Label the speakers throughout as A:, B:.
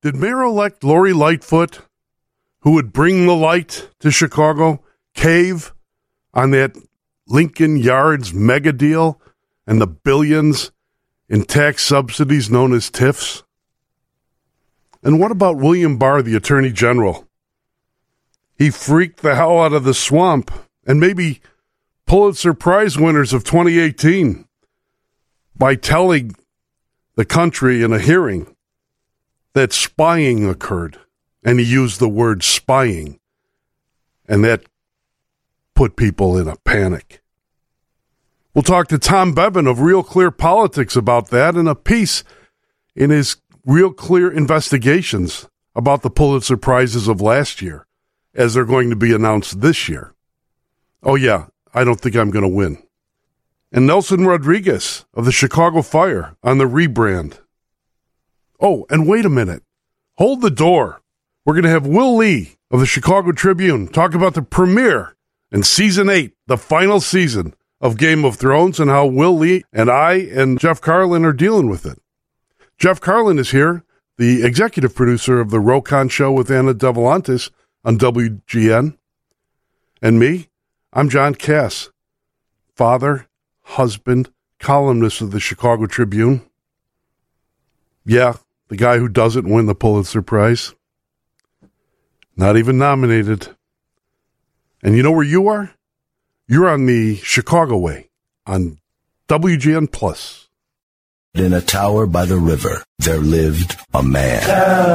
A: Did Mayor-elect Lori Lightfoot, who would bring the light to Chicago, cave on that Lincoln Yards mega deal and the billions in tax subsidies known as TIFs? And what about William Barr, the Attorney General? He freaked the hell out of the swamp and maybe Pulitzer Prize winners of 2018 by telling the country in a hearing that spying occurred. And he used the word spying. And that put people in a panic. We'll talk to Tom Bevan of Real Clear Politics about that in a piece in his Real Clear Investigations about the Pulitzer Prizes of last year, as they're going to be announced this year. Oh, yeah, I don't think I'm going to win. And Nelson Rodriguez of the Chicago Fire on the rebrand. Oh, and wait a minute. Hold the door. We're going to have Will Lee of the Chicago Tribune talk about the premiere in Season 8, the final season of Game of Thrones, and how Will Lee and I and Jeff Carlin are dealing with it. Jeff Carlin is here, the executive producer of the Rokon Show with Anna Devolantis on WGN. And me, I'm John Cass, father, husband, columnist of the Chicago Tribune. Yeah, the guy who doesn't win the Pulitzer Prize. Not even nominated. And you know where you are? You're on the Chicago Way on WGN Plus.
B: In a tower by the river, there lived a man.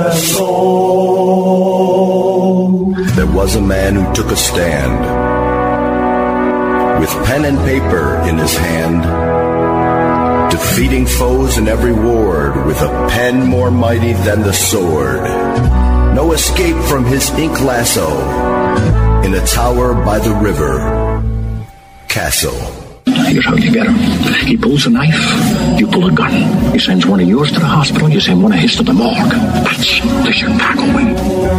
B: There was a man who took a stand. With pen and paper in his hand, defeating foes in every ward with a pen more mighty than the sword. No escape from his ink lasso. In a tower by the river, Castle.
C: Here's how you get him. He pulls a knife, you pull a gun. He sends one of yours to the hospital, you send one of his to the morgue. That's the Chicago way.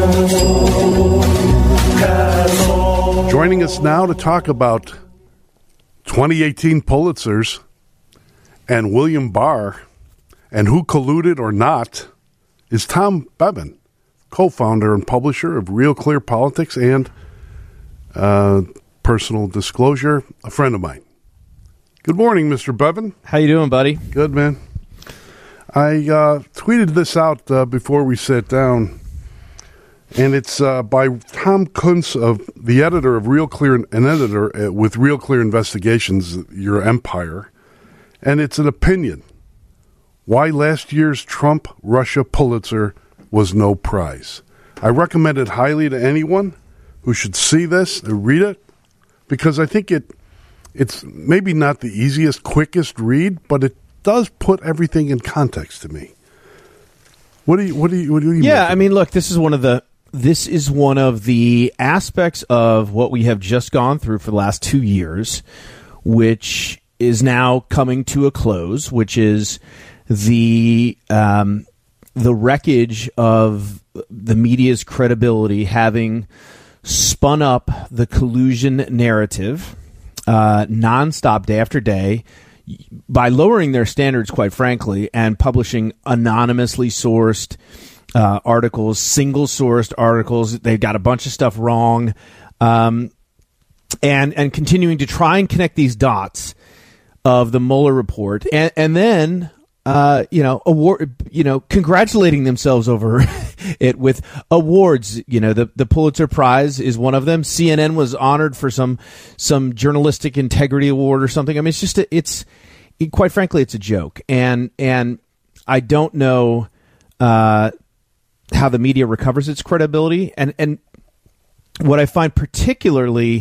A: Joining us now to talk about 2018 Pulitzers and William Barr and who colluded or not is Tom Bevan, co-founder and publisher of Real Clear Politics and Personal Disclosure, a friend of mine. Good morning, Mr. Bevan.
D: How you doing, buddy?
A: Good, man. I tweeted this out before we sat down, and it's by Tom Kuntz, of the editor of Real Clear, an editor with Real Clear Investigations, your empire, and it's an opinion. Why last year's Trump-Russia Pulitzer was no prize. I recommend it highly to anyone who should see this and read it, because I think it's maybe not the easiest, quickest read, but it does put everything in context to me. What do you
D: Yeah, I mean, look, this is one of the aspects of what we have just gone through for the last 2 years, which is now coming to a close, which is the wreckage of the media's credibility, having spun up the collusion narrative nonstop, day after day, by lowering their standards, quite frankly, and publishing anonymously sourced articles, single-sourced articles. They've got a bunch of stuff wrong, and continuing to try and connect these dots of the Mueller report, and then congratulating themselves over it with awards. The Pulitzer Prize is one of them. CNN was honored for some journalistic integrity award or something. I mean, quite frankly, it's a joke. And I don't know how the media recovers its credibility. And what I find particularly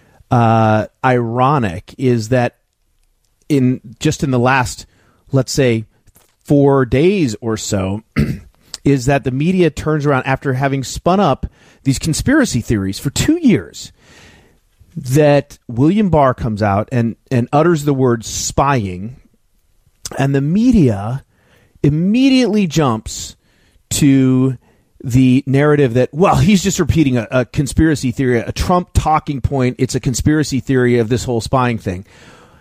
D: ironic is that in the last, let's say, 4 days or so, is that the media turns around after having spun up these conspiracy theories for 2 years, that William Barr comes out and utters the word spying, and the media immediately jumps to the narrative that, well, he's just repeating a conspiracy theory, a Trump talking point. It's a conspiracy theory of this whole spying thing.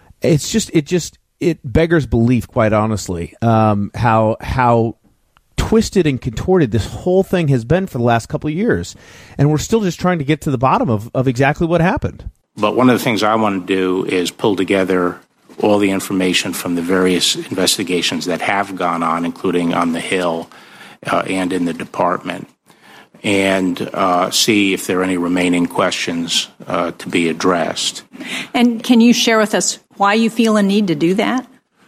D: It beggars belief, quite honestly, how twisted and contorted this whole thing has been for the last couple of years. And we're still just trying to get to the bottom of exactly what happened.
E: But one of the things I want to do is pull together all the information from the various investigations that have gone on, including on the Hill and in the department, and see if there are any remaining questions to be addressed.
F: And can you share with us why you feel a need to do that?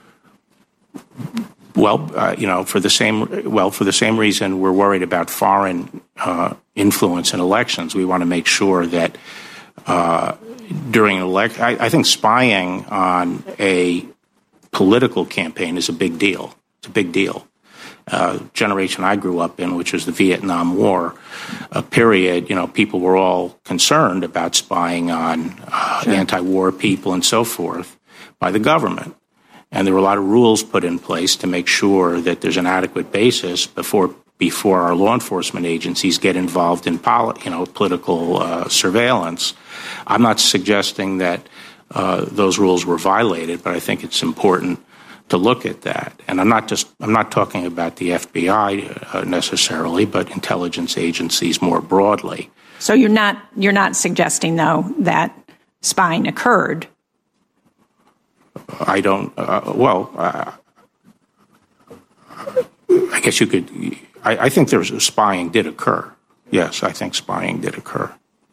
E: Well, for the same reason we're worried about foreign influence in elections. We want to make sure that during an election, I think spying on a political campaign is a big deal. It's a big deal. Generation I grew up in, which was the Vietnam War period, people were all concerned about spying on anti-war people and so forth by the government. And there were a lot of rules put in place to make sure that there's an adequate basis before our law enforcement agencies get involved in political surveillance. I'm not suggesting that those rules were violated, but I think it's important to look at that. And I'm not talking about the FBI necessarily, but intelligence agencies more broadly.
F: So you're not suggesting, though, that spying occurred?
E: I don't. I guess you could. I think spying did occur. Yes, I think spying did occur.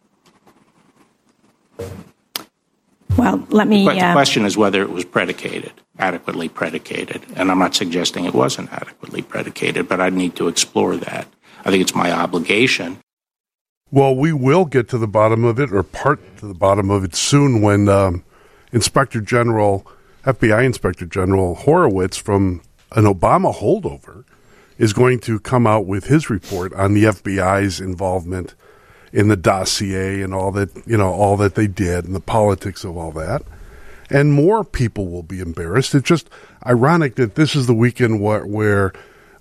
F: Well, let me.
E: But the question is whether it was adequately predicated, and I'm not suggesting it wasn't adequately predicated, but I need to explore that. I think it's my obligation.
A: Well, we will get to the bottom of it, or part to the bottom of it soon, when FBI Inspector General Horowitz from an Obama holdover is going to come out with his report on the FBI's involvement in the dossier and all that they did and the politics of all that. And more people will be embarrassed. It's just ironic that this is the weekend where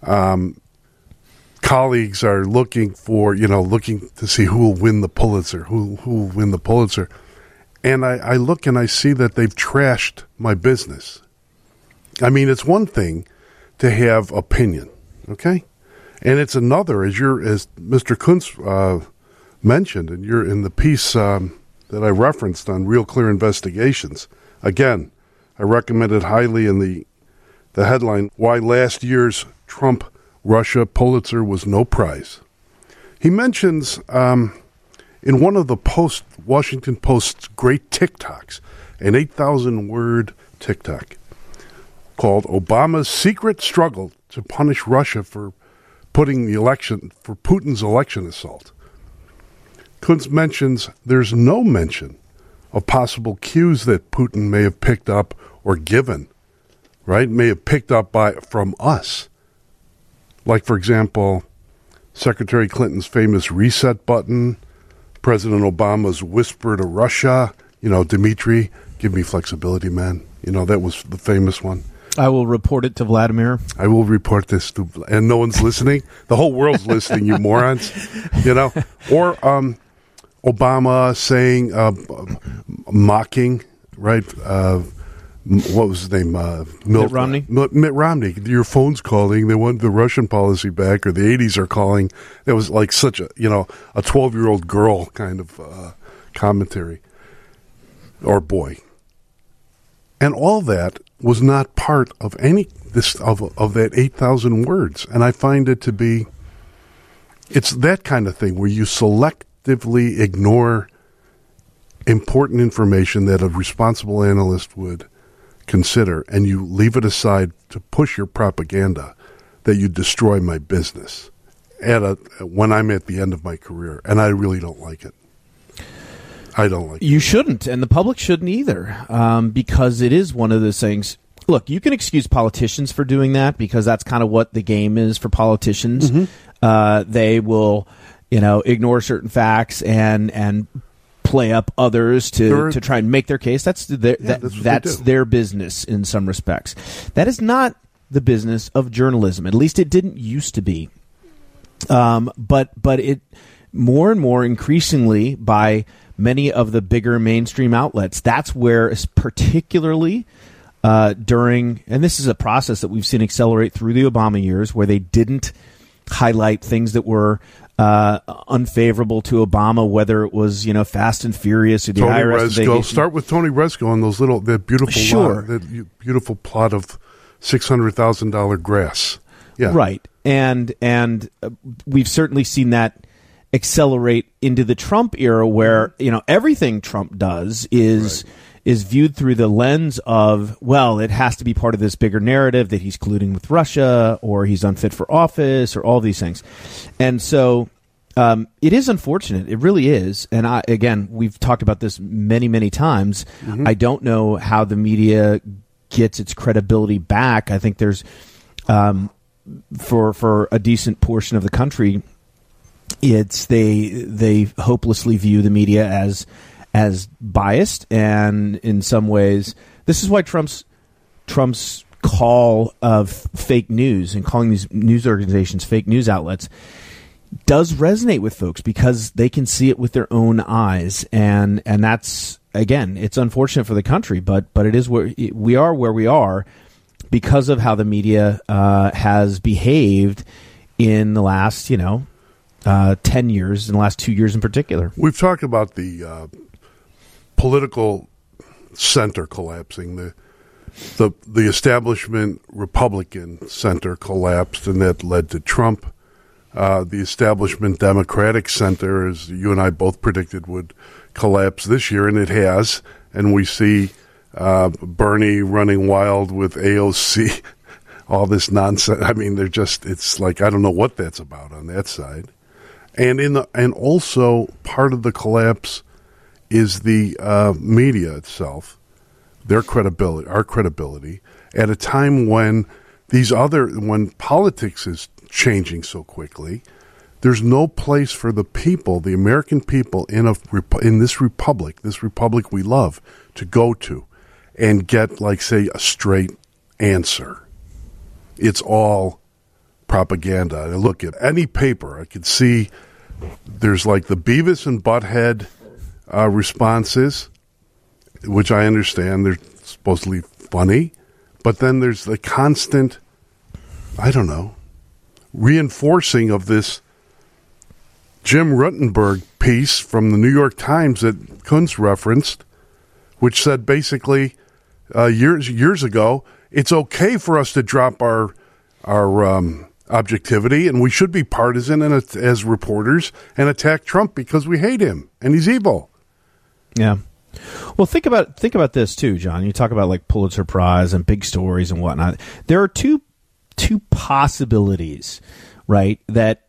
A: colleagues are looking to see who will win the Pulitzer, who will win the Pulitzer. And I look and I see that they've trashed my business. I mean, it's one thing to have opinion, okay? And it's another, as Mr. Kuntz mentioned, and you're in the piece that I referenced on Real Clear Investigations. Again, I recommend it highly in the headline, Why Last Year's Trump-Russia Pulitzer Was No Prize. He mentions in one of the Washington Post's great TikToks, an 8,000-word TikTok called Obama's Secret Struggle to Punish Russia for Putin's election assault. Kuntz mentions there's no mention of possible cues that Putin may have picked up or given, right? May have picked up from us. Like, for example, Secretary Clinton's famous reset button, President Obama's whisper to Russia, Dmitry, give me flexibility, man. That was the famous one.
D: I will report it to Vladimir.
A: I will report this to, and no one's listening. The whole world's listening, you morons. Or Obama saying, mocking, right? What was his name?
D: Mitt Romney.
A: Mitt Romney. Your phone's calling. They want the Russian policy back, or the 80s are calling. That was like such a 12-year-old girl kind of commentary, or boy. And all that was not part of of that 8,000 words. And I find it to be, it's that kind of thing where you selectively ignore important information that a responsible analyst would consider, and you leave it aside to push your propaganda that you destroy my business when I'm at the end of my career. And I really don't like it. I don't like it.
D: You shouldn't, and the public shouldn't either, because it is one of those things. Look, you can excuse politicians for doing that because that's kind of what the game is for politicians. Mm-hmm. They will, ignore certain facts and play up others to try and make their case. That's their business in some respects. That is not the business of journalism. At least it didn't used to be. But it more and more increasingly by many of the bigger mainstream outlets, that's where, particularly during, and this is a process that we've seen accelerate through the Obama years, where they didn't highlight things that were unfavorable to Obama, whether it was Fast and Furious or the
A: Tony
D: IRS
A: Rezko.
D: investigation.
A: Start with Tony Rezko on that beautiful beautiful plot of $600,000 grass. Yeah,
D: right. And we've certainly seen that accelerate into the Trump era, where everything Trump does is viewed through the lens of, well, it has to be part of this bigger narrative that he's colluding with Russia or he's unfit for office or all these things. And so it is unfortunate. It really is. And we've talked about this many, many times. Mm-hmm. I don't know how the media gets its credibility back. I think there's for a decent portion of the country, it's they hopelessly view the media as biased, and in some ways, this is why Trump's call of fake news and calling these news organizations fake news outlets does resonate with folks, because they can see it with their own eyes, and that's, again, it's unfortunate for the country, but it is where we are because of how the media has behaved in the last 10 years, in the last 2 years in particular.
A: We've talked about the political center collapsing. The establishment Republican center collapsed, and that led to Trump. The establishment Democratic center, as you and I both predicted, would collapse this year, and it has. And we see Bernie running wild with AOC, all this nonsense. I mean, it's like, I don't know what that's about on that side. And also part of the collapse is the media itself, their credibility, our credibility, at a time when when politics is changing so quickly. There's no place for the people, the American people, in this republic we love, to go to and get, like, say, a straight answer. It's all propaganda. I look at any paper, I could see there's like the Beavis and Butthead responses, which I understand they're supposedly funny, but then there's the constant, reinforcing of this Jim Rutenberg piece from the New York Times that Kunz referenced, which said basically years ago, it's okay for us to drop our objectivity, and we should be partisan as reporters and attack Trump because we hate him and he's evil.
D: Yeah. Well, think about this too, John. You talk about like Pulitzer Prize and big stories and whatnot. There are two possibilities, right? That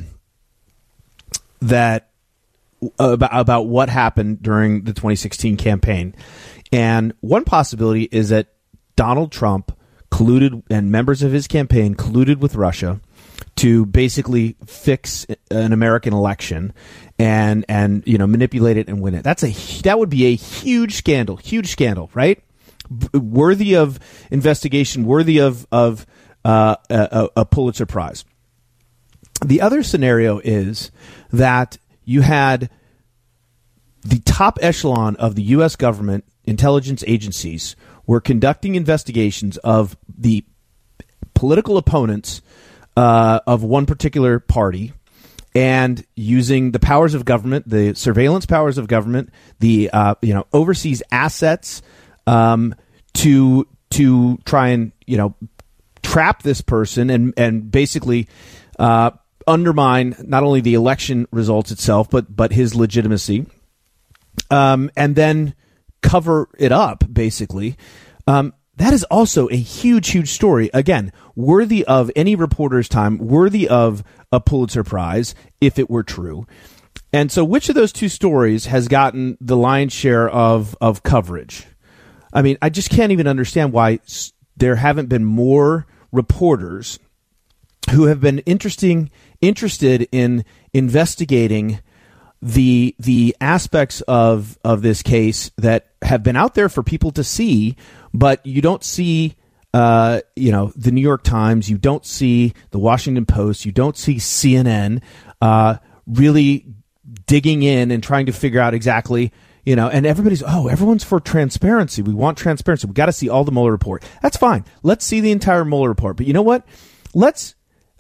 D: about what happened during the 2016 campaign, and one possibility is that Donald Trump colluded, and members of his campaign colluded with Russia to basically fix an American election and manipulate it and win it. That would be a huge scandal, right? Worthy of investigation, worthy of a Pulitzer Prize. The other scenario is that you had the top echelon of the U.S. government, intelligence agencies, were conducting investigations of the political opponents of one particular party, and using the powers of government, the surveillance powers of government, the overseas assets to try and trap this person and basically undermine not only the election results itself but his legitimacy, and then cover it up, basically. That is also a huge story. Again, worthy of any reporter's time, worthy of a Pulitzer Prize, if it were true. And so which of those two stories has gotten the lion's share of coverage? I mean, I just can't even understand why there haven't been more reporters who have been interested in investigating the aspects of this case that have been out there for people to see, but you don't see the New York Times, you don't see the Washington Post, you don't see CNN really digging in and trying to figure out exactly, and everyone's for transparency. We want transparency. We got to see all the Mueller report. That's fine. Let's see the entire Mueller report. But you know what? Let's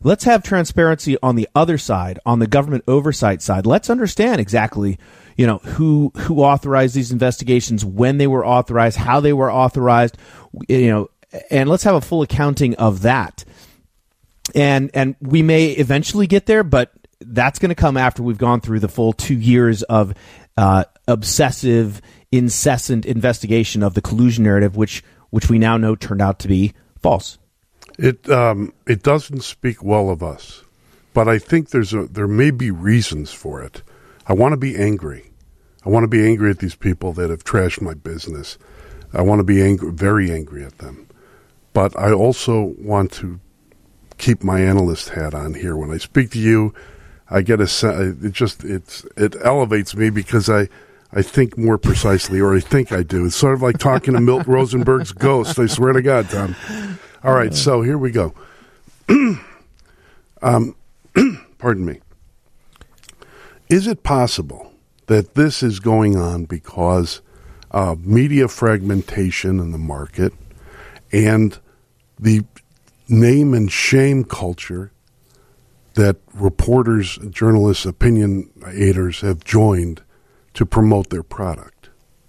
D: let's have transparency on the other side, on the government oversight side. Let's understand exactly, who authorized these investigations, when they were authorized, how they were authorized, and let's have a full accounting of that. And we may eventually get there, but that's going to come after we've gone through the full 2 years of obsessive, incessant investigation of the collusion narrative, which we now know turned out to be false.
A: It doesn't speak well of us, but I think there may be reasons for it. I want to be angry. I want to be angry at these people that have trashed my business. I want to be very angry at them. But I also want to keep my analyst hat on here. When I speak to you, I get it elevates me because I think more precisely, or I think I do. It's sort of like talking to Milt Rosenberg's ghost. I swear to God, Tom. All right, so here we go. Pardon me. Is it possible that this is going on because of media fragmentation in the market and the name and shame culture that reporters, journalists, opinionators have joined to promote their product?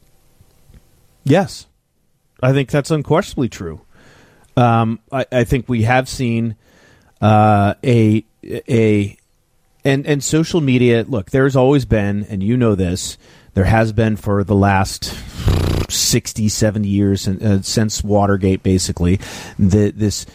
D: Yes, I think that's unquestionably true. I think we have seen and social media. Look, there's always been, and you know this, there has been for the last 60, 70 years since Watergate, basically, this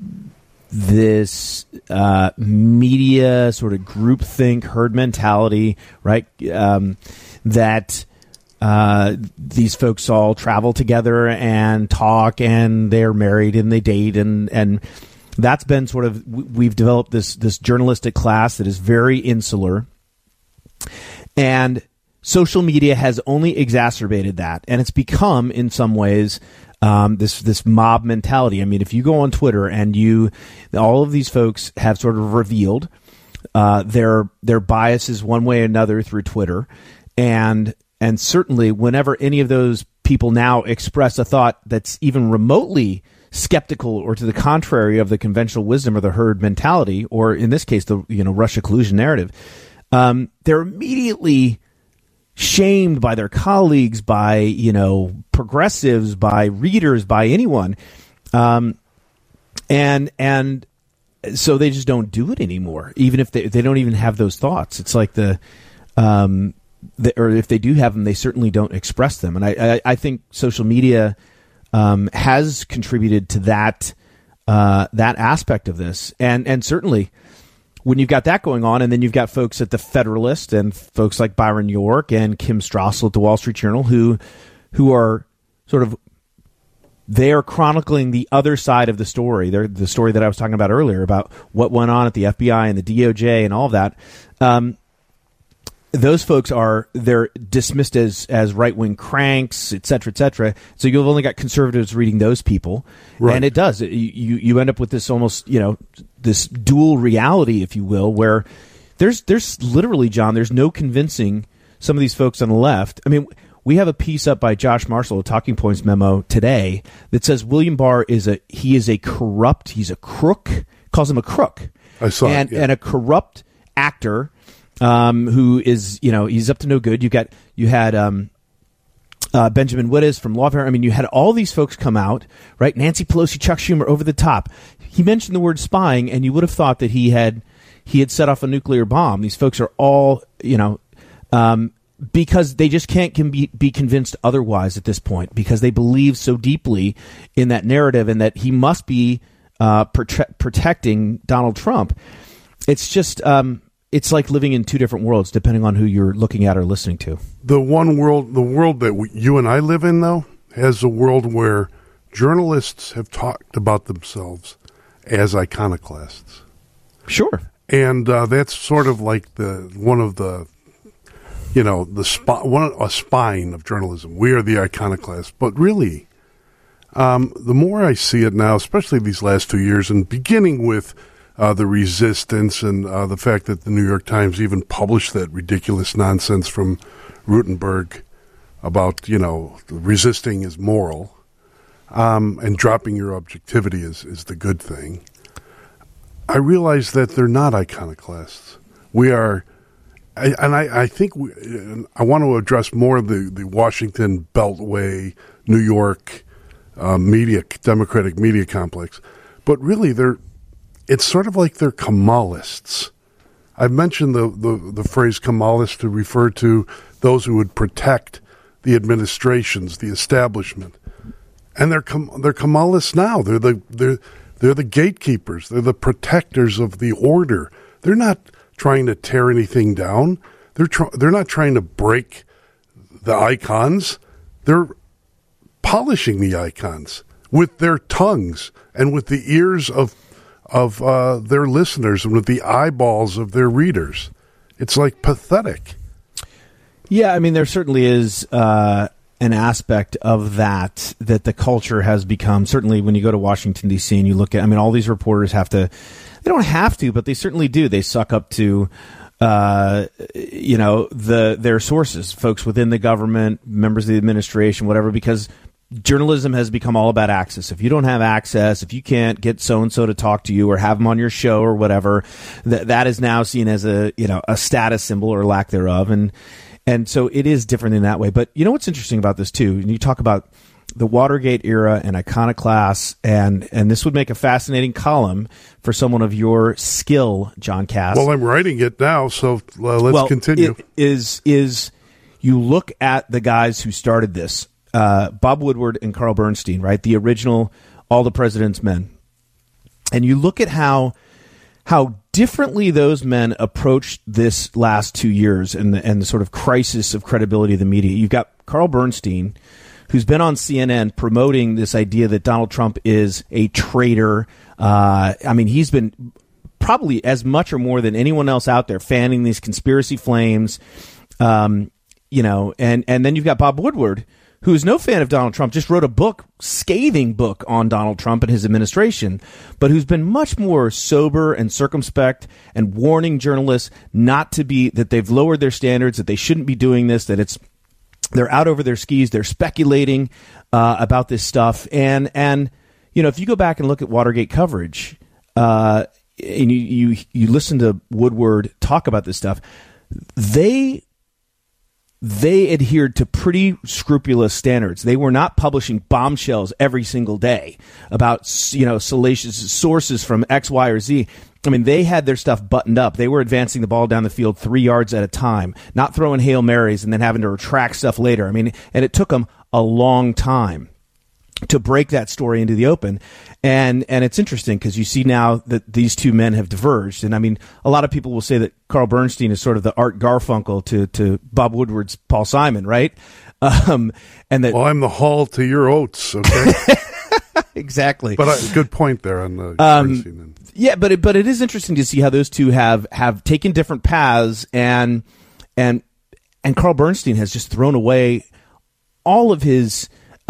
D: media sort of groupthink, herd mentality, right? That these folks all travel together and talk, and they're married and they date, and that's been sort of, we've developed this journalistic class that is very insular, and social media has only exacerbated that, and it's become, in some ways, this mob mentality. I mean, if you go on Twitter and all of these folks have sort of revealed their biases one way or another through Twitter, and certainly whenever any of those people now express a thought that's even remotely skeptical or to the contrary of the conventional wisdom or the herd mentality, or in this case, the Russia collusion narrative, they're immediately shamed by their colleagues, by progressives, by readers, by anyone, and so they just don't do it anymore. Even if they don't even have those thoughts, it's like or if they do have them, they certainly don't express them. And I think social media has contributed to that aspect of this, and certainly when you've got that going on, and then you've got folks at the Federalist and folks like Byron York and Kim Strassel at the Wall Street Journal who are sort of, they are chronicling the other side of the story. They're the story that I was talking about earlier about what went on at the FBI and the DOJ and all of that. Those folks they're dismissed as right-wing cranks, et cetera, et cetera. So you've only got conservatives reading those people. Right. And it does. You end up with this almost, this dual reality, if you will, where there's literally, John, there's no convincing some of these folks on the left. I mean, we have a piece up by Josh Marshall, a Talking Points memo today, that says William Barr is a corrupt, he's a crook, calls him a crook.
A: I saw it, yeah.
D: And a corrupt actor who is, he's up to no good. You had Benjamin Wittes from Lawfare. I mean, you had all these folks come out, right? Nancy Pelosi, Chuck Schumer, over the top. He mentioned the word spying, and you would have thought that he had set off a nuclear bomb. These folks are all, because they just can't be convinced otherwise at this point, because they believe so deeply in that narrative and that he must be protecting Donald Trump. It's just it's like living in two different worlds, depending on who you're looking at or listening to. The
A: world that you and I live in, though, has a world where journalists have talked about themselves as iconoclasts.
D: Sure.
A: And that's sort of like a spine of journalism. We are the iconoclasts. But really, the more I see it now, especially these last 2 years, and beginning with the resistance and the fact that the New York Times even published that ridiculous nonsense from Rutenberg about, resisting is moral, and dropping your objectivity is the good thing. I realize that they're not iconoclasts. We are, I think I want to address more of the Washington Beltway, New York Democratic media complex. But really, it's sort of like they're Kamalists. I've mentioned the phrase Kamalist to refer to those who would protect the administrations, the establishment, and they're Kamalists now. They're the gatekeepers. They're the protectors of the order. They're not trying to tear anything down. They're not trying to break the icons. They're polishing the icons with their tongues and with the ears of their listeners and with the eyeballs of their readers. It's like pathetic.
D: Yeah, I mean, there certainly is an aspect of that the culture has become. Certainly when you go to Washington, D.C. and you look at, I mean, all these reporters they don't have to, but they certainly do. They suck up to, their sources, folks within the government, members of the administration, whatever, because journalism has become all about access. If you don't have access, if you can't get so-and-so to talk to you or have them on your show or whatever, that is now seen as a status symbol or lack thereof. And so it is different in that way. But you know what's interesting about this, too? And you talk about the Watergate era and iconoclasts, and this would make a fascinating column for someone of your skill, John Cass.
A: Well, I'm writing it now, so let's continue.
D: Is you look at the guys who started this, Bob Woodward and Carl Bernstein, right? The original All the President's Men. And you look at how differently those men approached this last 2 years and the sort of crisis of credibility of the media. You've got Carl Bernstein, who's been on CNN promoting this idea that Donald Trump is a traitor. I mean, he's been probably as much or more than anyone else out there fanning these conspiracy flames, and then you've got Bob Woodward, who's no fan of Donald Trump, just wrote a scathing book on Donald Trump and his administration, but who's been much more sober and circumspect and warning journalists that they've lowered their standards, that they shouldn't be doing this, that they're out over their skis, they're speculating about this stuff. And if you go back and look at Watergate coverage, and you listen to Woodward talk about this stuff, they adhered to pretty scrupulous standards. They were not publishing bombshells every single day about, salacious sources from X, Y, or Z. I mean, they had their stuff buttoned up. They were advancing the ball down the field 3 yards at a time, not throwing Hail Marys and then having to retract stuff later. I mean, and it took them a long time to break that story into the open. And it's interesting because you see now that these two men have diverged. And I mean, a lot of people will say that Carl Bernstein is sort of the Art Garfunkel to Bob Woodward's Paul Simon, right? I'm
A: the Hall to your Oates, okay?
D: Exactly.
A: But good point there on the Bernstein.
D: Yeah, but it is interesting to see how those two have taken different paths, and Carl Bernstein has just thrown away all of his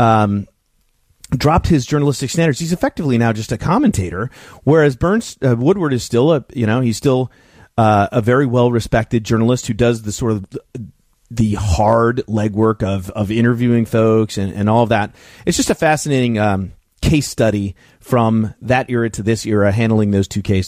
D: dropped his journalistic standards. He's effectively now just a commentator, whereas Woodward is still a very well respected journalist who does the sort of the hard legwork of interviewing folks and all of that. It's just a fascinating case study from that era to this era, handling those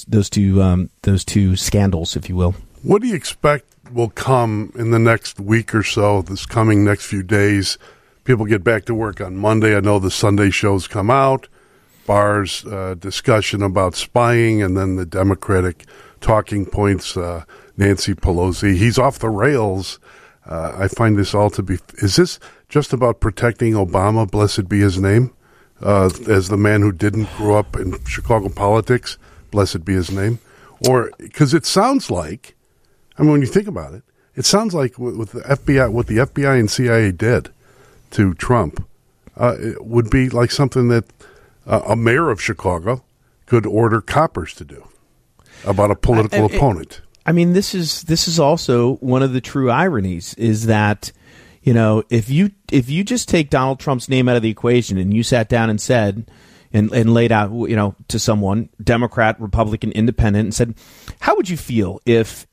D: two scandals, if you will.
A: What do you expect will come in the next week or so? This coming next few days, people get back to work on Monday. I know the Sunday shows come out. Barr's discussion about spying, and then the Democratic talking points. Nancy Pelosi, he's off the rails. I find this all to be. Is this just about protecting Obama? Blessed be his name. As the man who didn't grow up in Chicago politics, blessed be his name. Or because it sounds like, I mean, when you think about it, it sounds like with the FBI, what the FBI and CIA did to Trump, it would be like something that a mayor of Chicago could order coppers to do about a political opponent.
D: I mean, this is also one of the true ironies is that, if you just take Donald Trump's name out of the equation and you sat down and said and laid out, to someone, Democrat, Republican, Independent, and said, how would you feel if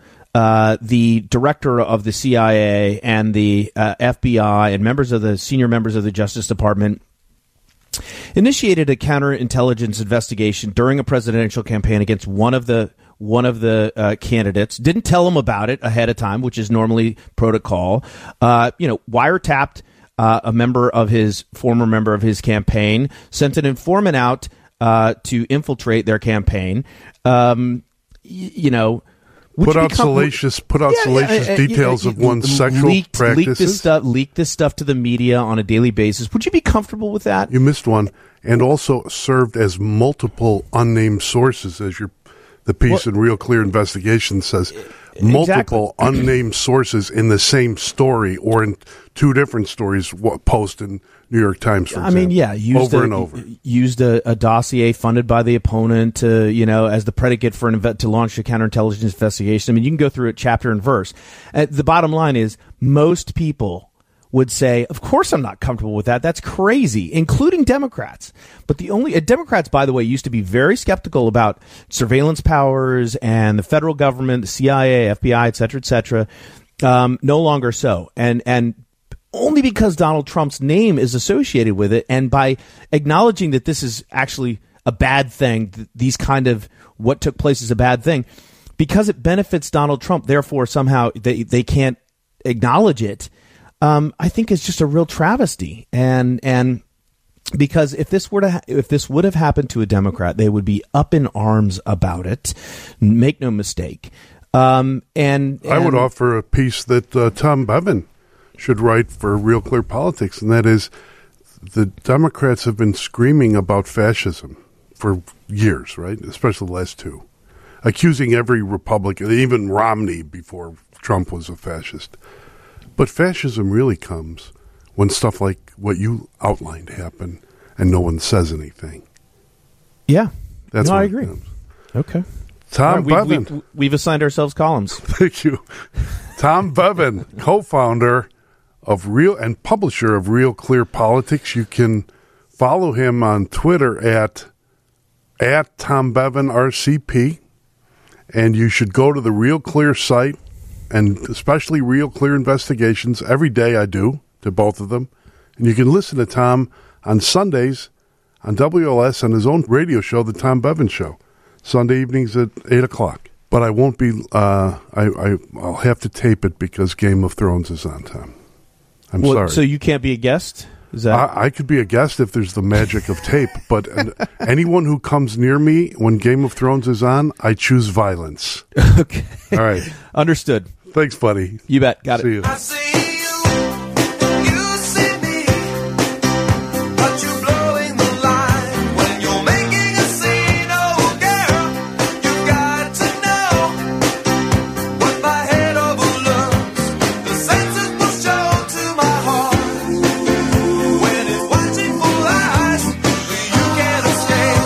D: the director of the CIA and the FBI and senior members of the Justice Department initiated a counterintelligence investigation during a presidential campaign against one of the candidates. Didn't tell him about it ahead of time, which is normally protocol. Wiretapped a former member of his campaign, sent an informant out to infiltrate their campaign.
A: Put out salacious details of one's sexual practices.
D: Leak this stuff to the media on a daily basis. Would you be comfortable with that?
A: You missed one, and also served as multiple unnamed sources, as the piece in Real Clear Investigation says. Multiple unnamed sources in the same story or in two different stories post in New York Times, for example.
D: Used a dossier funded by the opponent to, as the predicate for to launch a counterintelligence investigation. I mean, you can go through it chapter and verse. The bottom line is most people would say, of course I'm not comfortable with that. That's crazy, including Democrats. But Democrats, by the way, used to be very skeptical about surveillance powers and the federal government, the CIA, FBI, et cetera, no longer so. And only because Donald Trump's name is associated with it, and by acknowledging that this is actually a bad thing, these kind of what took place is a bad thing, because it benefits Donald Trump, therefore somehow they can't acknowledge it. I think it's just a real travesty, and because if this would have happened to a Democrat, they would be up in arms about it. Make no mistake. And I
A: would offer a piece that Tom Bevan should write for Real Clear Politics, and that is the Democrats have been screaming about fascism for years, right? Especially the last two, accusing every Republican, even Romney before Trump was a fascist. But fascism really comes when stuff like what you outlined happen and no one says anything.
D: Yeah. I agree.
A: Comes.
D: Okay.
A: Tom Bevan.
D: We've assigned ourselves columns.
A: Thank you. Tom Bevan, co-founder of and publisher of Real Clear Politics. You can follow him on Twitter at Tom Bevan RCP. And you should go to the Real Clear site, and especially Real Clear Investigations. Every day I do, to both of them. And you can listen to Tom on Sundays on WLS on his own radio show, The Tom Bevan Show, Sunday evenings at 8 o'clock. But I won't be, I'll have to tape it because Game of Thrones is on, Tom. I'm sorry.
D: So you can't be a guest? Is that?
A: I could be a guest if there's the magic of tape, but anyone who comes near me when Game of Thrones is on, I choose violence.
D: Okay.
A: All right.
D: Understood.
A: Thanks, buddy.
D: You bet. Got it.
A: See you.
G: I see you see me, but you're blowing the line when you're making a scene. Oh, girl, you've got to know what my head overlooks. The senses will show to my heart when it's watching full eyes. You can't escape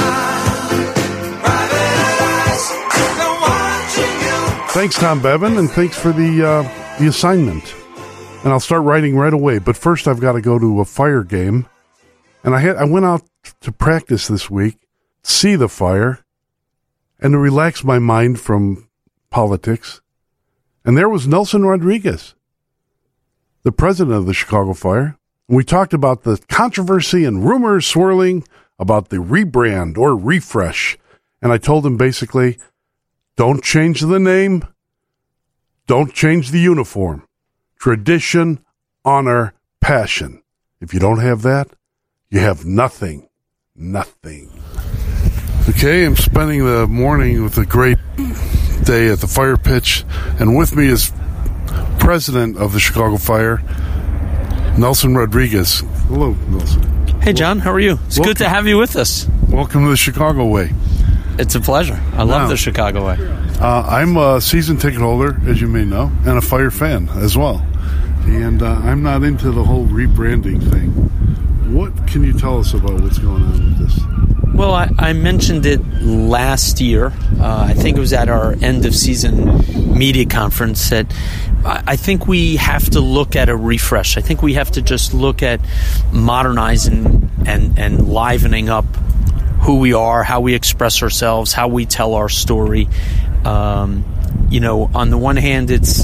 G: my private eyes. I'm watching you.
A: Thanks, Tom Bevan, and thanks for the assignment. And I'll start writing right away. But first, I've got to go to a fire game. And I went out to practice this week, see the fire, and to relax my mind from politics. And there was Nelson Rodriguez, the president of the Chicago Fire. And we talked about the controversy and rumors swirling about the rebrand or refresh. And I told him basically, don't change the name. Don't change the uniform. Tradition, honor, passion. If you don't have that, you have nothing. Nothing. Okay, I'm spending the morning with a great day at the fire pitch. And with me is president of the Chicago Fire, Nelson Rodriguez. Hello, Nelson.
H: Hey, John. How are you? It's good to have you with us.
A: Welcome to the Chicago Way.
H: It's a pleasure. I love the Chicago Way.
A: I'm a season ticket holder, as you may know, and a Fire fan as well. And I'm not into the whole rebranding thing. What can you tell us about what's going on with this?
H: Well, I mentioned it last year. I think it was at our end-of-season media conference that I think we have to look at a refresh. I think we have to just look at modernizing and livening up who we are, how we express ourselves, how we tell our story. On the one hand, it's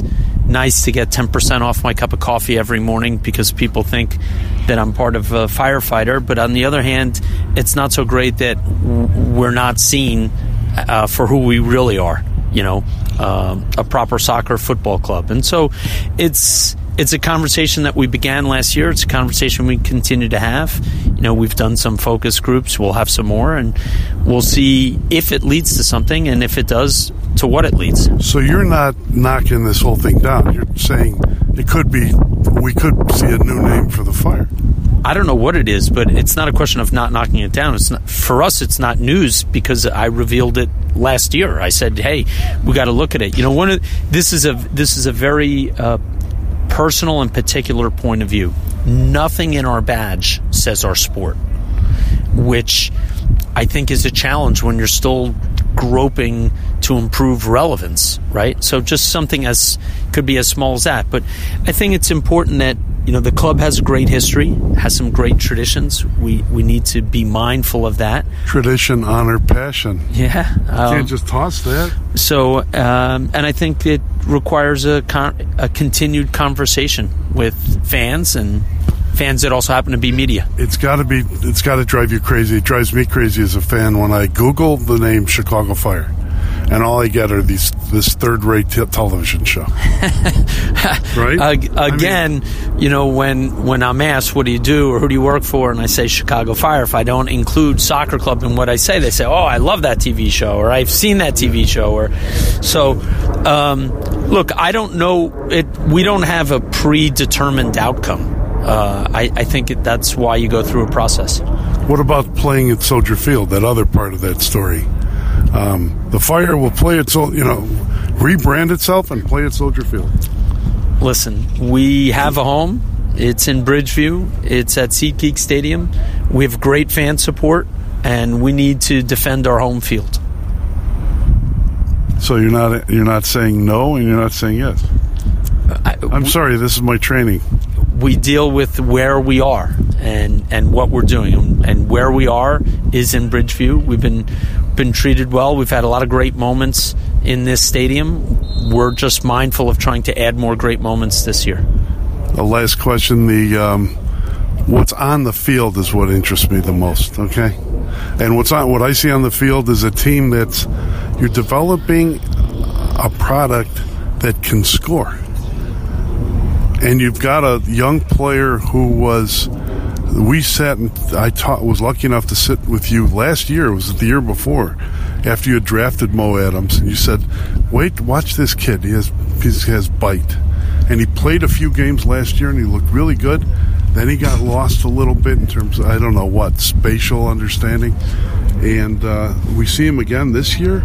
H: nice to get 10% off my cup of coffee every morning because people think that I'm part of a firefighter. But on the other hand, it's not so great that we're not seen for who we really are, a proper soccer football club. And so it's a conversation that we began last year. It's a conversation we continue to have. We've done some focus groups. We'll have some more, and we'll see if it leads to something, and if it does, to what it leads.
A: So you're not knocking this whole thing down. You're saying we could see a new name for the Fire.
H: I don't know what it is, but it's not a question of not knocking it down. For us, it's not news because I revealed it last year. I said, "Hey, we got to look at it." This is a very personal and particular point of view. Nothing in our badge says our sport, which I think is a challenge when you're still groping to improve relevance, right? So just something could be as small as that. But I think it's important that the club has a great history, has some great traditions. We need to be mindful of that.
A: Tradition, honor, passion.
H: Yeah.
A: You can't just toss that.
H: So, and I think it requires a continued conversation with fans and fans that also happen to be media.
A: It's got to drive you crazy. It drives me crazy as a fan when I Google the name Chicago Fire, and all I get are this third-rate television show. Right?
H: Again, when I'm asked, what do you do or who do you work for, and I say Chicago Fire, if I don't include soccer club in what I say, they say, oh, I love that TV show, or I've seen that TV show. Look, I don't know. We don't have a predetermined outcome. I think that's why you go through a process.
A: What about playing at Soldier Field, that other part of that story? The Fire will play at rebrand itself and play at Soldier Field.
H: Listen, we have a home. It's in Bridgeview. It's at SeatGeek Stadium. We have great fan support, and we need to defend our home field.
A: So you're not saying no, and you're not saying yes. I'm sorry. This is my training.
H: We deal with where we are and what we're doing, and where we are is in Bridgeview. We've been treated well. We've had a lot of great moments in this stadium. We're just mindful of trying to add more great moments this year.
A: The last question: what's on the field is what interests me the most. Okay, and what I see on the field is a team you're developing a product that can score. And you've got a young player who was lucky enough to sit with you last year. It was the year before, after you had drafted Mo Adams, and you said, "Wait, watch this kid. He has bite." And he played a few games last year, and he looked really good. Then he got lost a little bit in terms of, I don't know what, spatial understanding. And we see him again this year.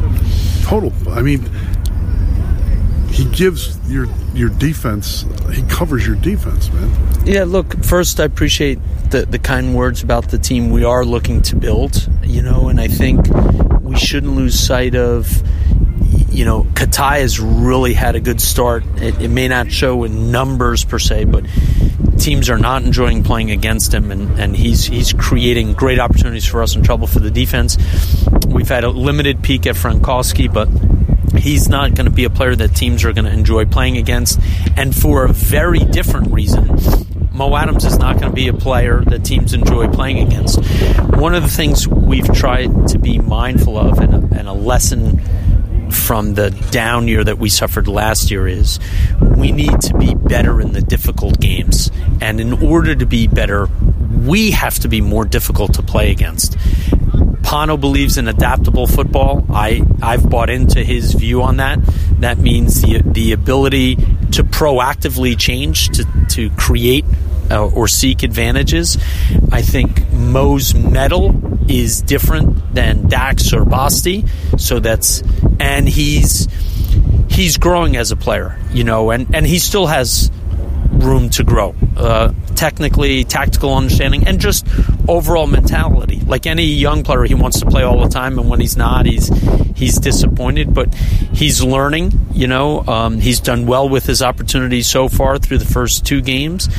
A: He gives your defense, he covers your defense, man.
H: Yeah, look, first I appreciate the kind words about the team we are looking to build, and I think we shouldn't lose sight of, Katai has really had a good start. It may not show in numbers per se, but teams are not enjoying playing against him, and he's creating great opportunities for us and trouble for the defense. We've had a limited peek at Frankowski, but he's not going to be a player that teams are going to enjoy playing against. And for a very different reason, Mo Adams is not going to be a player that teams enjoy playing against. One of the things we've tried to be mindful of, and a lesson from the down year that we suffered last year, is we need to be better in the difficult games. And in order to be better, we have to be more difficult to play against. Pano believes in adaptable football. I've bought into his view on that. That means the ability to proactively change, to create or seek advantages. I think Mo's mettle is different than Dax or Basti, and he's growing as a player, and he still has room to grow, technically, tactical understanding, and just overall mentality. Like any young player, he wants to play all the time, and when he's not, he's disappointed, but he's learning. He's done well with his opportunities so far through the first two games.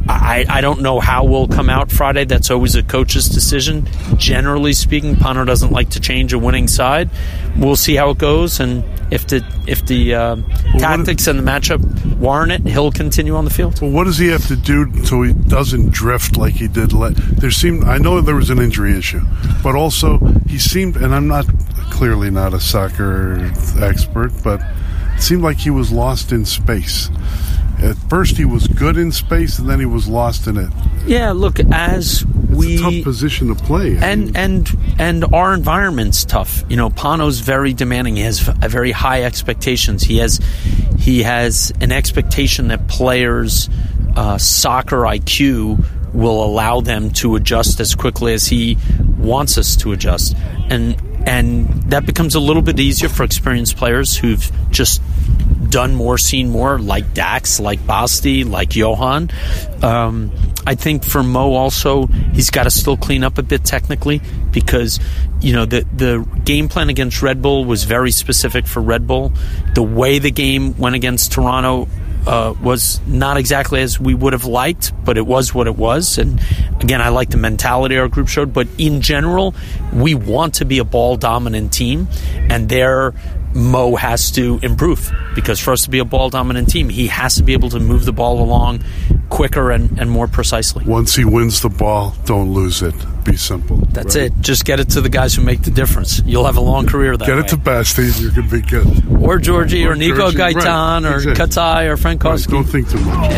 H: I don't know how we'll come out Friday. That's always a coach's decision. Generally speaking, Pano doesn't like to change a winning side. We'll see how it goes, and if the tactics and the matchup warrant it, he'll continue on the field.
A: Well, what does he have to do so he doesn't drift like he did? I know there was an injury issue, but also he seemed, and I'm clearly not a soccer expert, but it seemed like he was lost in space. At first, he was good in space, and then he was lost in it.
H: Yeah, look,
A: It's a tough position to play.
H: And our environment's tough. Pano's very demanding. He has very high expectations. He has an expectation that players' soccer IQ will allow them to adjust as quickly as he wants us to adjust, and that becomes a little bit easier for experienced players who've just done more, seen more, like Dax, like Basti, like Johan. I think for Mo also, he's got to still clean up a bit technically, because the game plan against Red Bull was very specific for Red Bull. The way the game went against Toronto was not exactly as we would have liked, but it was what it was. And again, I like the mentality our group showed, but in general, we want to be a ball-dominant team, and there Mo has to improve, because for us to be a ball-dominant team, he has to be able to move the ball along quicker and more precisely.
A: Once he wins the ball, don't lose it. Be simple.
H: That's it. Just get it to the guys who make the difference. You'll have a long career that way.
A: Get it to Basti, and you're going to be good.
H: Or Georgie, or Nico Gaitan, or Katai, or Frankowski.
A: Don't think too much.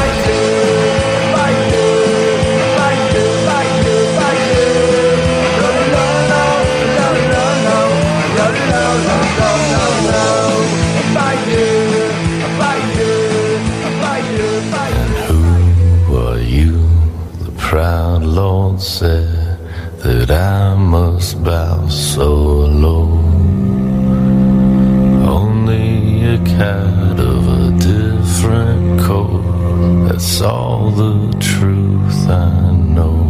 I: Proud Lord said that I must bow so low. Only a cat of a different coat, that's all the truth I know.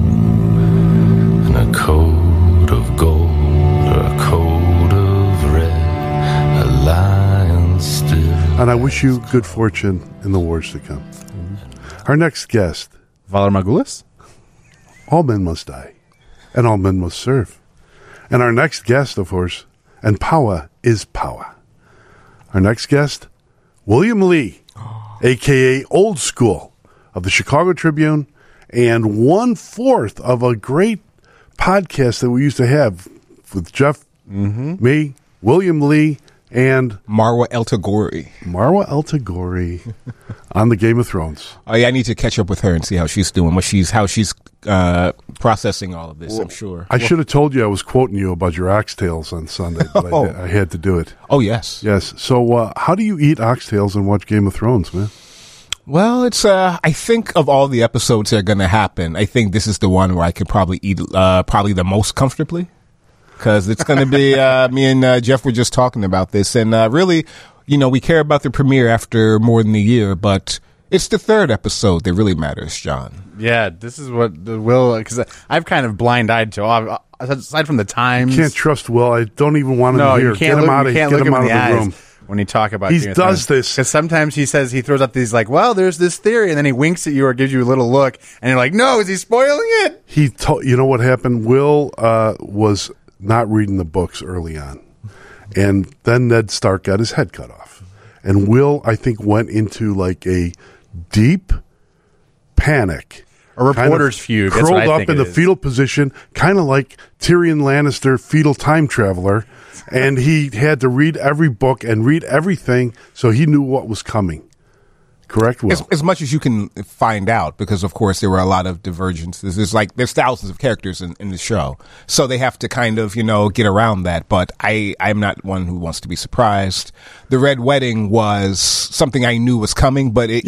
I: And a coat of gold or a coat of red, a lion still.
A: And I wish you good fortune in the wars to come. Our next guest,
J: Valar Morghulis?
A: All men must die, and all men must serve. And our next guest, of course, and Power is Power. Our next guest, William Lee, a.k.a. Old School of the Chicago Tribune, and 1/4 of a great podcast that we used to have with Jeff, me, William Lee, and
J: Marwa El Tagori.
A: Marwa El Tagori on the Game of Thrones.
J: Oh yeah, I need to catch up with her and see how she's doing, how she's processing all of this. I'm sure.
A: I should have told you I was quoting you about your oxtails on Sunday, but I had to do it.
J: Oh yes,
A: yes. So, how do you eat oxtails and watch Game of Thrones, man?
J: Well, it's I think of all the episodes that are going to happen, I think this is the one where I could probably eat probably the most comfortably. Because it's going to be, me and Jeff were just talking about this. And really, we care about the premiere after more than a year, but it's the third episode that really matters, John.
K: Yeah, this is what Will, because I've kind of blind-eyed to, aside from the times.
A: You can't trust Will. I don't even want him here. Get him out of the room.
K: When you talk about
A: he does this.
K: Because sometimes he throws out these like, well, there's this theory, and then he winks at you or gives you a little look, and you're like, no, is he spoiling it?
A: You know what happened? Will was not reading the books early on. And then Ned Stark got his head cut off. And Will, I think, went into like a deep panic.
K: A reporter's fugue.
A: Curled up in the fetal position, kind of like Tyrion Lannister, fetal time traveler. And he had to read every book and read everything so he knew what was coming. Correct, Will?
J: As much as you can find out, because of course there were a lot of divergences. There's thousands of characters in the show, so they have to kind of get around that. But I'm not one who wants to be surprised. The Red Wedding was something I knew was coming, but it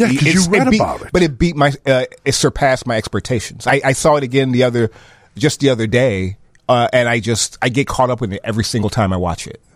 J: surpassed my expectations. I saw it again the other day, and I get caught up with it every single time I watch it.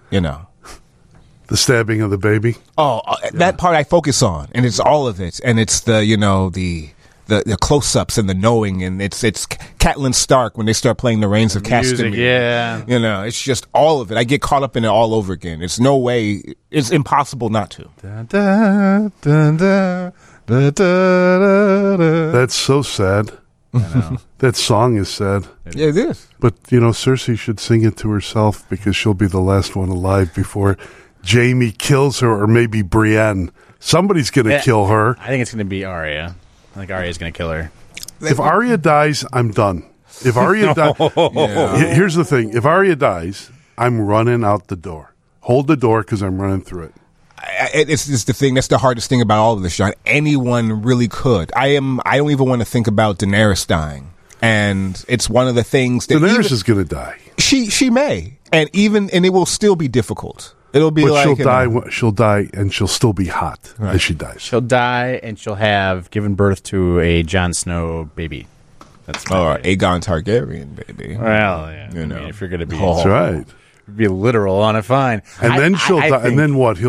A: The stabbing of the baby.
J: That part I focus on, and it's all of it, and it's the close-ups and the knowing, and it's Catelyn Stark when they start playing the Reigns of Castamere.
K: Yeah,
J: it's just all of it. I get caught up in it all over again. It's impossible not to.
K: Da, da, da, da,
A: That's so sad. That song is sad.
J: Yeah, it is.
A: But, Cersei should sing it to herself because she'll be the last one alive before Jaime kills her, or maybe Brienne. Somebody's going to kill her.
K: I think it's going to be Arya. I think Arya's going to kill her.
A: If Arya dies, I'm done. If Arya dies... Here's the thing. If Arya dies, I'm running out the door. Hold the door because I'm running through it.
J: It's just the thing. That's the hardest thing about all of this, John. Anyone really could. I don't even want to think about Daenerys dying, and it's one of the things that
A: Daenerys is going to die.
J: She may, and it will still be difficult. It'll be
A: but
J: like
A: she'll die. She'll die, and she'll still be hot as she dies.
K: She'll die, and she'll have given birth to a Jon Snow baby. That's
J: Aegon Targaryen baby.
K: Well, yeah. I mean, if you're going to be,
A: that's right.
K: Be literal on it, fine.
A: And then she'll die. And then what?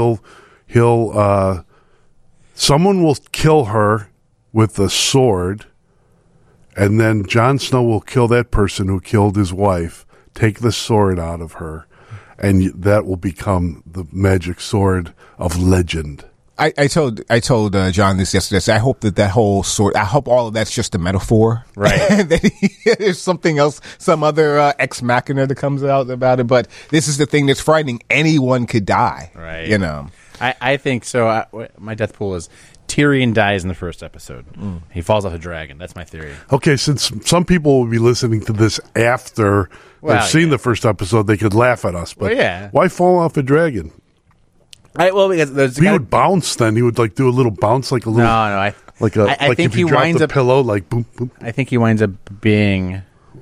A: Someone will kill her with a sword, and then Jon Snow will kill that person who killed his wife, take the sword out of her, and that will become the magic sword of legend.
J: I told John this yesterday. So I hope that whole sword. I hope all of that's just a metaphor,
K: right?
J: That there's something else, some other ex machina that comes out about it. But this is the thing that's frightening. Anyone could die,
K: right? I think so. My death pool is Tyrion dies in the first episode. He falls off a dragon. That's my theory.
A: Okay, since some people will be listening to this after they've seen the first episode, they could laugh at us. But why fall off a dragon?
K: Because
A: he would bounce. Then he would do a little bounce, like a little.
K: No.
A: I think if you dropped the pillow, like boom, boom.
K: I think he winds up being.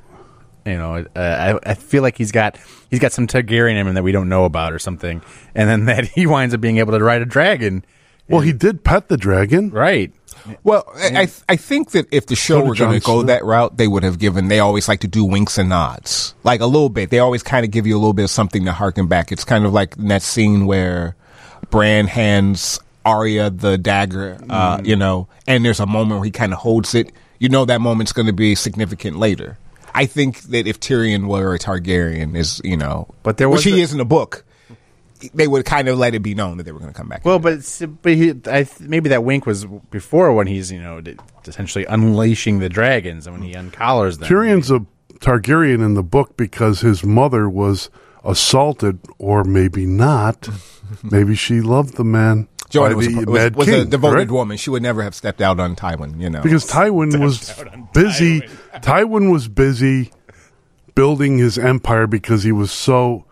K: I feel like he's got some Targaryen in him that we don't know about or something, and then that he winds up being able to ride a dragon.
A: Well, he did pet the dragon,
K: right?
J: Well, I think that if the show were going to go that route, they would have given. They always like to do winks and nods, like a little bit. They always kind of give you a little bit of something to harken back. It's kind of like in that scene where Bran hands Arya the dagger, and there's a moment where he kind of holds it. That moment's going to be significant later. I think that if Tyrion were a Targaryen, which he is in the book, they would kind of let it be known that they were going to come back.
K: Well, maybe that wink was before when he's essentially unleashing the dragons and when he uncollars them.
A: Tyrion's a Targaryen in the book because his mother was assaulted, or maybe not. Maybe she loved the man.
J: Joanna was a devoted woman. She would never have stepped out on Tywin, because
A: Tywin was busy. Tywin was busy building his empire because he was so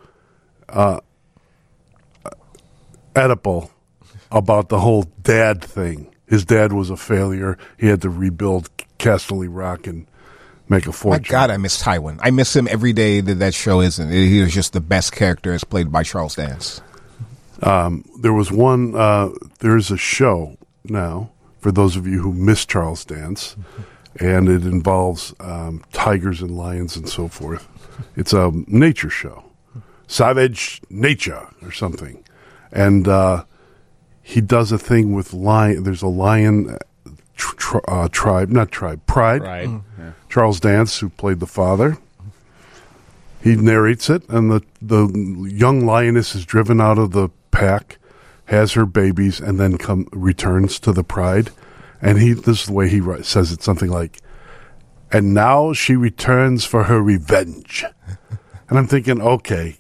A: Oedipal about the whole dad thing. His dad was a failure. He had to rebuild Casterly Rock and make a fortune.
J: My God, I miss Tywin. I miss him every day that show isn't. He was just the best character as played by Charles Dance.
A: There was one. There's a show now for those of you who miss Charles Dance, and it involves tigers and lions and so forth. It's a nature show, Savage Nature or something, and he does a thing with lion. There's a lion Pride.
K: Yeah.
A: Charles Dance, who played the father. He narrates it, and the young lioness is driven out of the pack, has her babies, and then returns to the pride. And this is the way he says it, something like, "And now she returns for her revenge." And I'm thinking, okay,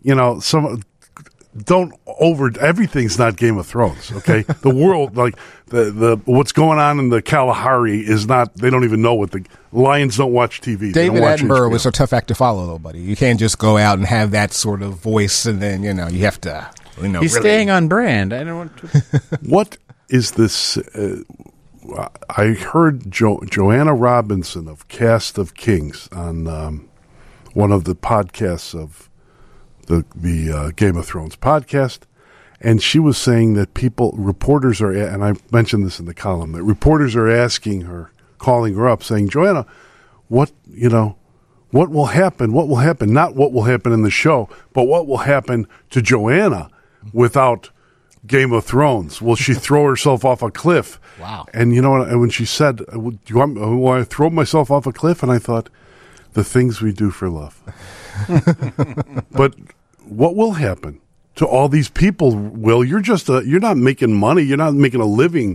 A: everything's not Game of Thrones, okay? The world, like the what's going on in the Kalahari is not. They don't even know what the lions don't watch TV.
J: David Attenborough was a tough act to follow, though, buddy. You can't just go out and have that sort of voice, and then you have to.
K: He's
J: really
K: staying on brand. I don't want to.
A: What is this? I heard Joanna Robinson of Cast of Kings on one of the podcasts of the Game of Thrones podcast, and she was saying that reporters are, and I mentioned this in the column, that reporters are asking her, calling her up, saying, "Joanna, what will happen? What will happen? Not what will happen in the show, but what will happen to Joanna without Game of Thrones? Will she throw herself off a cliff?"
J: Wow.
A: And when she said, "Do you want to throw myself off a cliff?" And I thought, the things we do for love. But what will happen to all these people? Will, you're not making money. You're not making a living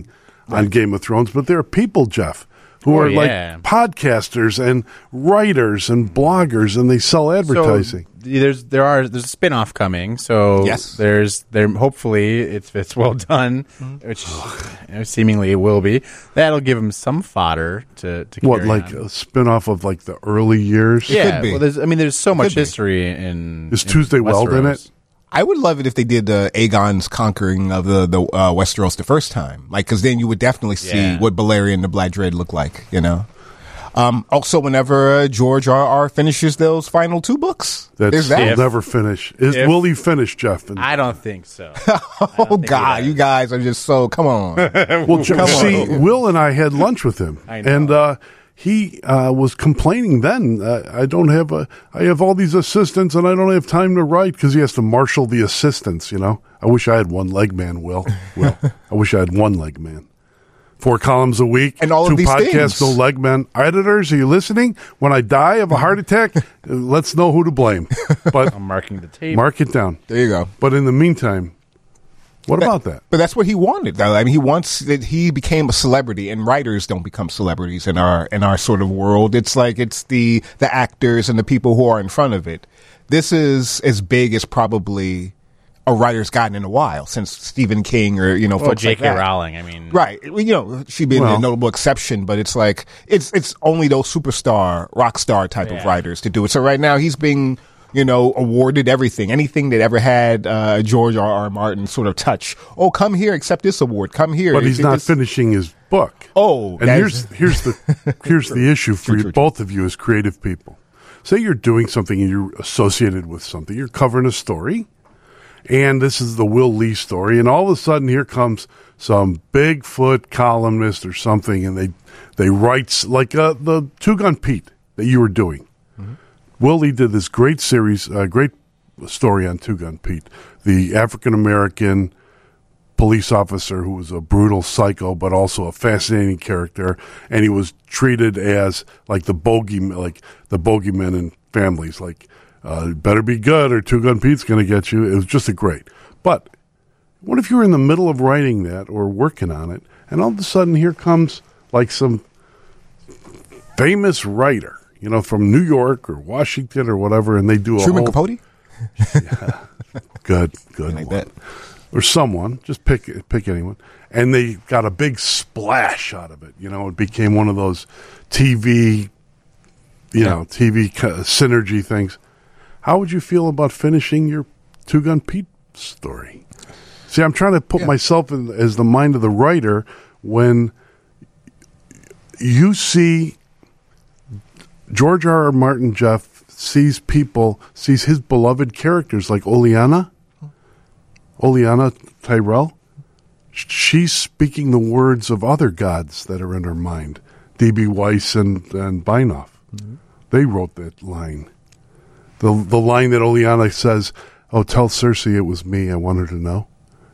A: on Game of Thrones, but there are people, Jeff, who are like podcasters and writers and bloggers, and they sell advertising.
K: So there's a spin-off coming. So there hopefully it's well done, which seemingly it will be. That'll give them some fodder to
A: what,
K: carry
A: like
K: on.
A: a spin-off of like the early years.
K: Yeah, well, there's so much history in.
A: Is Tuesday Weld in it?
J: I would love it if they did Aegon's conquering of the Westeros the first time, like, because then you would definitely see what Balerion the Black Dread look like, you know. Also, whenever George R.R. finishes those final 2 books, there's that.
A: He'll never finish. Will he finish, Jeff?
K: I don't think so.
J: Oh God, you guys are just so. Come on.
A: Well, see, Will and I had lunch with him, and he was complaining then. I have all these assistants, and I don't have time to write because he has to marshal the assistants. You know, I wish I had one leg man. Will, I wish I had one leg man. 4 columns a week,
J: and all
A: 2
J: of these
A: podcasts,
J: things.
A: no leg men. Editors, are you listening? When I die of a heart attack, let's know who to blame. But
K: I'm marking the tape.
A: Mark it down.
J: There you go.
A: But in the meantime, what about that?
J: But that's what he wanted, though. I mean, he wants that he became a celebrity, and writers don't become celebrities in our sort of world. It's like it's the actors and the people who are in front of it. This is as big as probably a writer's gotten in a while since Stephen King or folks
K: J.K.
J: like that.
K: Rowling. I mean,
J: right? She'd be a notable exception, but it's like it's only those superstar, rock star type of writers to do it. So right now he's being awarded anything that ever had George R.R. Martin sort of touch. Oh, come here, accept this award. Come here.
A: But he's not finishing his book.
J: Oh,
A: and here's the issue for both of you as creative people. Say you're doing something and you're associated with something. You're covering a story. And this is the Will Lee story, and all of a sudden here comes some Bigfoot columnist or something, and they write like the Two Gun Pete that you were doing. Mm-hmm. Will Lee did this great series, great story on Two Gun Pete, the African American police officer who was a brutal psycho, but also a fascinating character, and he was treated as like the bogeyman in families, like. Better be good or Two Gun Pete's going to get you. It was just a great. But what if you were in the middle of writing that or working on it, and all of a sudden here comes like some famous writer, from New York or Washington or whatever, and they do
J: Truman Capote?
A: Yeah, good
J: like that.
A: Or someone, just pick anyone, and they got a big splash out of it. It became one of those TV synergy things. How would you feel about finishing your Two Gun Pete story? See, I'm trying to put myself in as the mind of the writer when you see George R.R. Martin, Jeff, sees his beloved characters like Olenna Tyrell. She's speaking the words of other gods that are in her mind. D.B. Weiss and Beinoff. Mm-hmm. They wrote that line. The line that Olenna says, "Oh, tell Cersei it was me. I want her to know."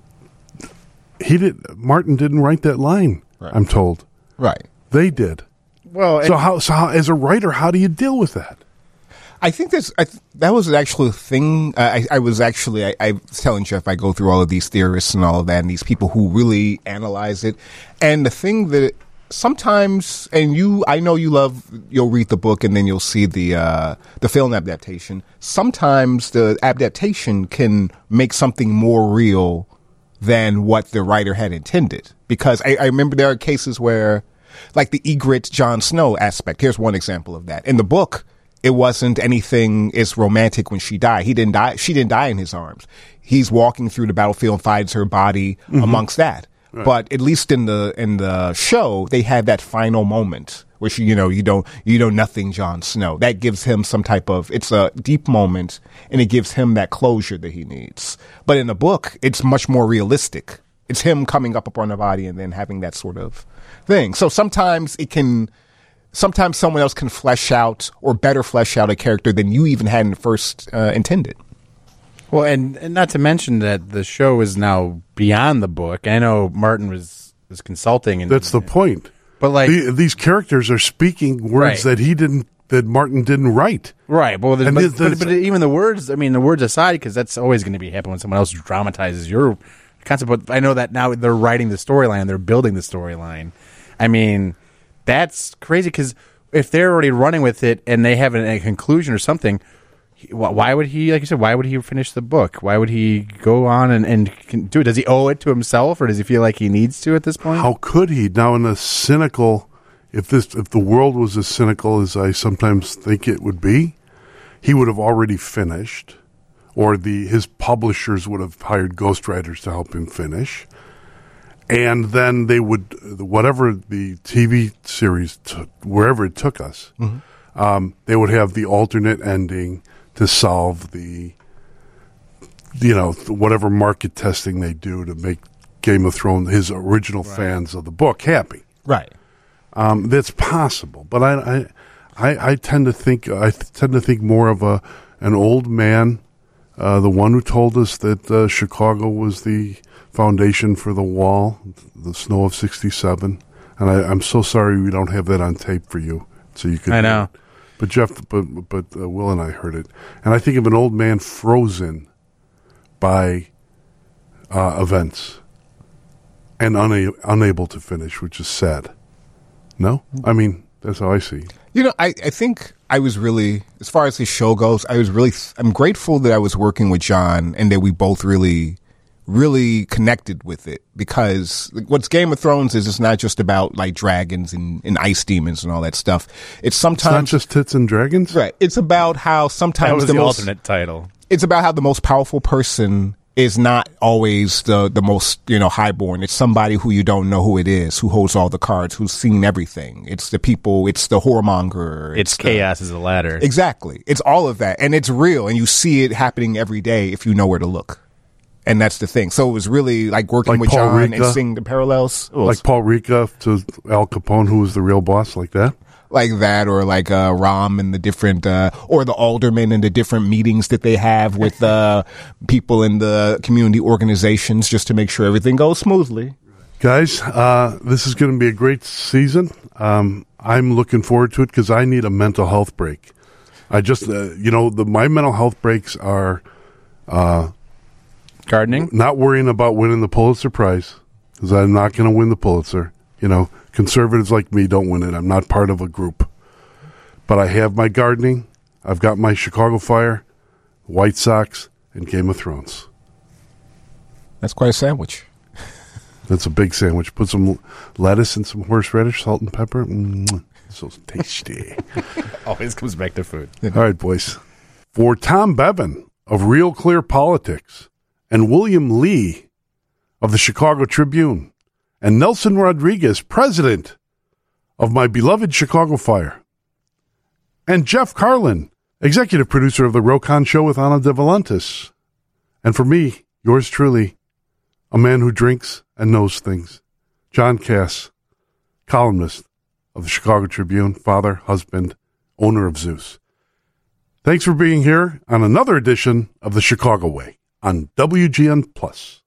A: Martin didn't write that line. Right. I'm told.
J: Right.
A: They did.
K: Well,
A: so how, as a writer, how do you deal with that?
J: I think that was actually a thing. I was telling Jeff I go through all of these theorists and all of that, and these people who really analyze it. And the thing that sometimes, and I know you'll read the book and then you'll see the film adaptation. Sometimes the adaptation can make something more real than what the writer had intended. Because I remember there are cases where, like the Ygritte Jon Snow aspect. Here's one example of that. In the book, it wasn't anything as romantic when she died. She didn't die in his arms. He's walking through the battlefield and finds her body amongst that. Right. But at least in the show, they had that final moment where you know nothing, Jon Snow. That gives him some type of, it's a deep moment, and it gives him that closure that he needs. But in the book, it's much more realistic. It's him coming up on the body and then having that sort of thing. So sometimes someone else can flesh out or better flesh out a character than you even had first intended.
K: Well, and not to mention that the show is now beyond the book. I know Martin was consulting, and
A: that's the point.
K: But like
A: these characters are speaking words that Martin didn't write.
K: Right. Well, but even the words. I mean, the words aside, because that's always going to be happening when someone else dramatizes your concept. But I know that now they're writing the storyline, they're building the storyline. I mean, that's crazy because if they're already running with it and they have a conclusion or something, why would he, like you said, why would he finish the book? Why would he go on and do it? Does he owe it to himself, or does he feel like he needs to at this point?
A: How could he? Now, in a cynical, if the world was as cynical as I sometimes think it would be, he would have already finished, or his publishers would have hired ghostwriters to help him finish. And then they would, whatever the TV series, wherever it took us, they would have the alternate ending to solve the, whatever market testing they do to make Game of Thrones, his original fans of the book, happy.
J: Right.
A: That's possible, but I tend to think more of an old man, the one who told us that Chicago was the foundation for the wall, the snow of '67, and I'm so sorry we don't have that on tape for you, so you could.
K: I know,
A: but Jeff, but Will and I heard it, and I think of an old man frozen by events and unable to finish, which is sad. No, I mean that's how I see.
J: I think I was really, as far as the show goes, I'm grateful that I was working with John and that we both really connected with it, because what's Game of Thrones is, it's not just about like dragons and ice demons and all that stuff. It's not
A: just tits and dragons,
J: right? It's about how sometimes
K: that was the alternate title.
J: It's about how the most powerful person is not always the most highborn. It's somebody who you don't know who it is, who holds all the cards, who's seen everything. It's the people. It's the whoremonger.
K: It's chaos as a ladder.
J: Exactly. It's all of that, and it's real, and you see it happening every day if you know where to look. And that's the thing. So it was really like working with
A: Paul
J: John
A: Ricca,
J: and seeing the parallels.
A: Like Paul Ricca to Al Capone, who was the real boss, like that?
J: Like that, or like Rom and the different, or the aldermen and the different meetings that they have with people in the community organizations just to make sure everything goes smoothly.
A: Guys, this is going to be a great season. I'm looking forward to it because I need a mental health break. I just, my mental health breaks are...
K: gardening?
A: Not worrying about winning the Pulitzer Prize, because I'm not going to win the Pulitzer. Conservatives like me don't win it. I'm not part of a group. But I have my gardening. I've got my Chicago Fire, White Sox, and Game of Thrones.
J: That's quite a sandwich.
A: That's a big sandwich. Put some lettuce and some horseradish, salt and pepper. So tasty.
K: Always comes back to food.
A: All right, boys. For Tom Bevan of Real Clear Politics, and William Lee of the Chicago Tribune, and Nelson Rodriguez, president of my beloved Chicago Fire, and Jeff Carlin, executive producer of The Rokon Show with Ana de Valentis, and for me, yours truly, a man who drinks and knows things, John Cass, columnist of the Chicago Tribune, father, husband, owner of Zeus. Thanks for being here on another edition of The Chicago Way on WGN+.